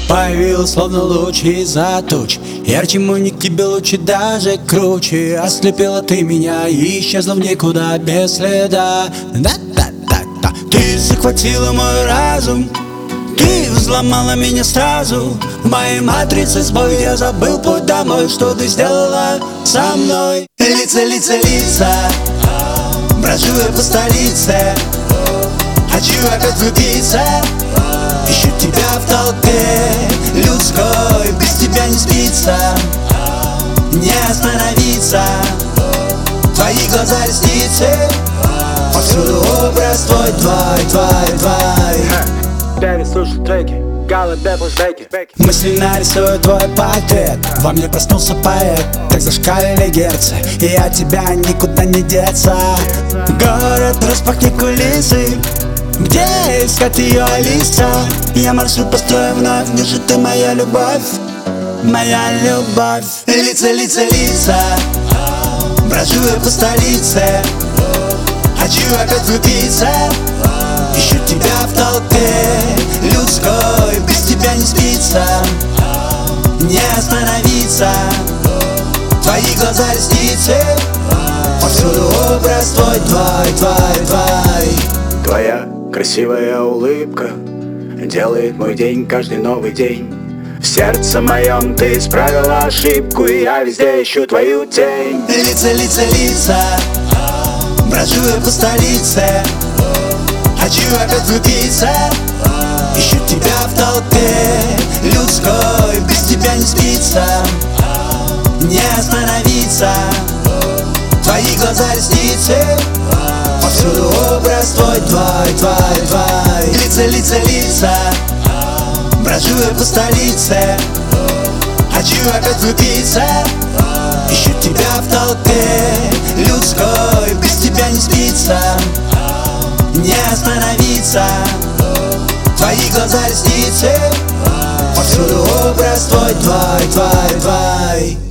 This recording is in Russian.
Появилась словно луч из-за туч. Ярче мой к тебе лучи, даже круче. Ослепила ты меня и исчезла в никуда без следа. Да-да-да-да. Ты захватила мой разум, ты взломала меня сразу. В моей матрице сбой, я забыл путь домой. Что ты сделала со мной? Лица, лица, лица, брожу я по столице. Хочу опять влюбиться, ищу тебя в толпе людской. Без тебя не спится, не остановиться. Твои глаза, ресницы, повсюду образ твой, твой. Дэвид слушает треки, Галлопе флешбеки. Мысленно рисую твой портрет, во мне проснулся поэт. Так зашкалили герцы, и от тебя никуда не деться. Город, распахни кулисы, где искать ее листья? Я маршрут построю вновь, где же ты, моя любовь? Моя любовь. Лица, лица, лица, брожу я по столице. Хочу опять влюбиться, ищу тебя в толпе людской. Без тебя не спится, не остановиться. Твои глаза, ресницы, повсюду образ твой, твой. Твоя красивая улыбка делает мой день, каждый новый день. В сердце моем ты исправила ошибку, и я везде ищу твою тень. Лица, лица, лица, брожу я по столице. Хочу опять влюбиться, ищу тебя в толпе людской. Без тебя не спится, не остановиться. Твои глаза, ресницы, повсюду образ твой, твой. Лица, лица, лица, брожу я по столице. Хочу опять влюбиться, ищу тебя в толпе людской. Без тебя не спится, не остановиться. Твои глаза, ресницы, повсюду образ твой, твой.